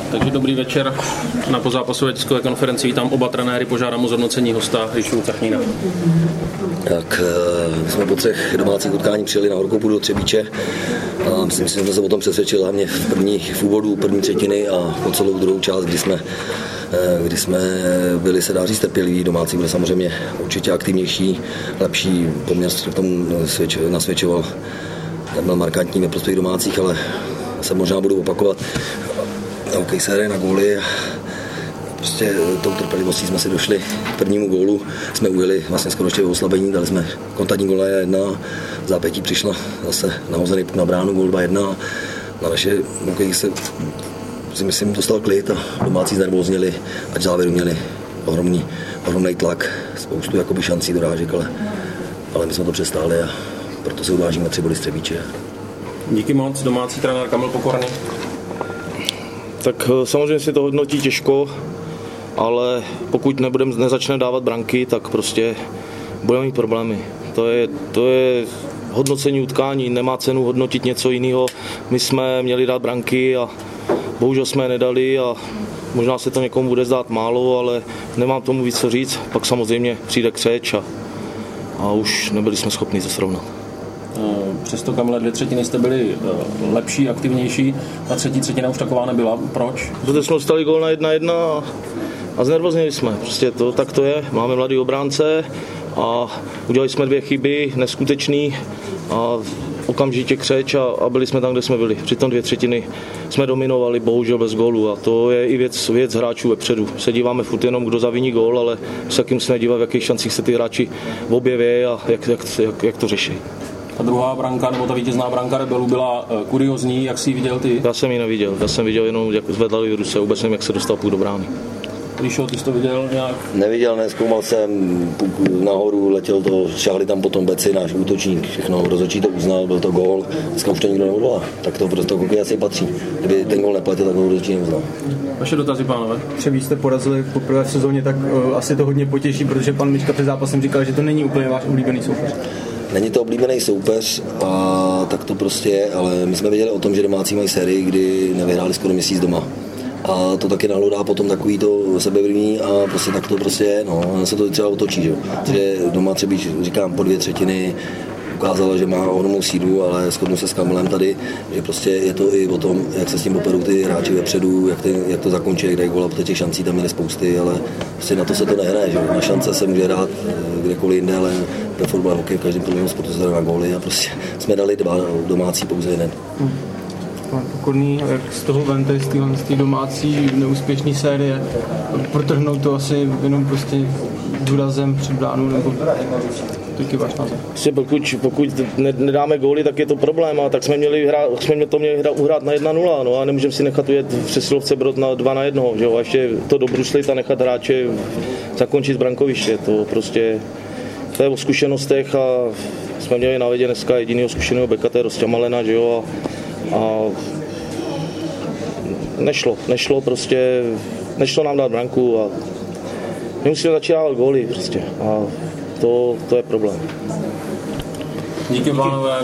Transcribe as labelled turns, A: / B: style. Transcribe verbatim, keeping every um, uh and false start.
A: Takže dobrý večer. Na pozápasové tiskové konferenci vítám oba trenéry, požádám o zhodnocení hosta Jiřího Cachnína.
B: Tak my jsme po třech domácích utkání přijeli na horkou půdu do Třebíče a myslím si, že jsme se o tom přesvědčili hlavně v první v úvodu, první třetiny a po celou druhou část, kdy jsme, kdy jsme byli, se dá říct, trpěliví. Domácí byli samozřejmě určitě aktivnější, lepší, poměr v tom nasvědčoval. Ten byl markantní ve prospěch domácích, ale se možná budu opakovat. OK, série na góly. Prostě tou trpělivostí jsme si došli k prvnímu gólu. Jsme ujeli vlastně skoro ještě v oslabení, dali jsme kontaktní góla jedna. V zápětí přišla zase nahozený na bránu gól dva jedna. Na naše hokej se si myslím dostal klid a domácí znervózněli, ať závěru měli ohromný, ohromný tlak, spoustu jakoby šancí dorážek, ale, ale my jsme to přestáli a proto se uvážíme tři body z Třebíče.
A: Díky moc, domácí trenér Kamil Pokorný.
C: Tak samozřejmě si to hodnotí těžko, ale pokud nebudeme, nezačneme dávat branky, tak prostě budeme mít problémy. To je, to je hodnocení utkání, nemá cenu hodnotit něco jiného. My jsme měli dát branky a bohužel jsme je nedali a možná se to někomu bude zdát málo, ale nemám tomu víc co říct. Pak samozřejmě přijde křeč a, a už nebyli jsme schopni to srovnat.
A: Přesto, Kamile, dvě třetiny jste byli lepší, aktivnější, a třetí třetina už taková nebyla. Proč?
C: Protože jsme dostali gól na jedna jedna a, a znervozněli jsme. Prostě to, tak to je. Máme mladý obránce a udělali jsme dvě chyby, neskutečný a okamžitě křeč a, a byli jsme tam, kde jsme byli. Přitom dvě třetiny jsme dominovali, bohužel bez gólu a to je i věc, věc hráčů vepředu. Se díváme furt jenom, kdo zaviní gól, ale se jakým jsme dívat, v jakých šancích se ty hráči objeví a jak, jak, jak, jak to řeší.
A: Ta druhá branka, nebo ta vítězná branka Rebelů byla kuriozní, jak jsi ji viděl ty?
C: Já jsem ji neviděl, já jsem viděl jenom, jak zvedali ruce, vůbec nevím, jak se dostal půl do brány.
A: Líšo, ty jsi to viděl nějak?
B: Neviděl, nezkoumal jsem, nahoru letěl to, šáhli tam potom beci, náš útočník, všechno, rozhodčí to uznal, byl to gól, dneska už to nikdo neodvolá, tak to prostě hokej asi patří. Kdyby ten gól neplatil, tak ho rozhodčí neuznal.
A: Vaše dotazy, pánové?
D: Třebíč jste porazili poprvé v sezóně, tak uh, asi to hodně potěší, protože pan Mička před zápasem říkal, že to není úplně váš oblíbený soupeř.
B: Není to oblíbený soupeř a tak to prostě je, ale my jsme věděli o tom, že domácí mají sérii, kdy nevyhráli skoro měsíc doma. A to taky nahlodá potom takový to sebevědomí a prostě tak to prostě je, no, se to třeba otočí, že jo. Takže doma třeba, říkám, po dvě třetiny ukázala, že má ohromnou sílu, ale shodnu se s Kamilem tady, že prostě je to i o tom, jak se s tím poperou ty hráči vepředu, jak, ty, jak to zakončí, jak dají góla, protože těch šancí tam měly spousty, ale prostě na to se to nehraje, že na šance se může hrát kdekoliv jinde, ale ve fotbale, hokej, v každém prvním sportu se na góly a prostě jsme dali dva domácí, pouze jeden.
D: Hmm. Pan Pokorný, jak z toho vente, z té domácí neúspěšné série, protrhnout to asi jenom prostě důrazem před bránu, nebo taky váš názor?
C: Pokud, pokud nedáme góly, tak je to problém, a tak jsme měli, hrát, jsme to měli hrát, uhrát na jedna nula, no, a nemůžeme si nechat ujet v přesilovce Brod na dva na jednoho, že jo, a ještě to dobruslit a nechat hráče zakončit z brankoviště, to prostě to je o zkušenostech a jsme měli na vědě dneska jedinýho zkušeného beka, to je Rosťa Malena, že jo, a A nešlo, nešlo prostě, nešlo nám dát branku a my musíme začít dávat góly prostě a to, to je problém.
A: Díky, pánové.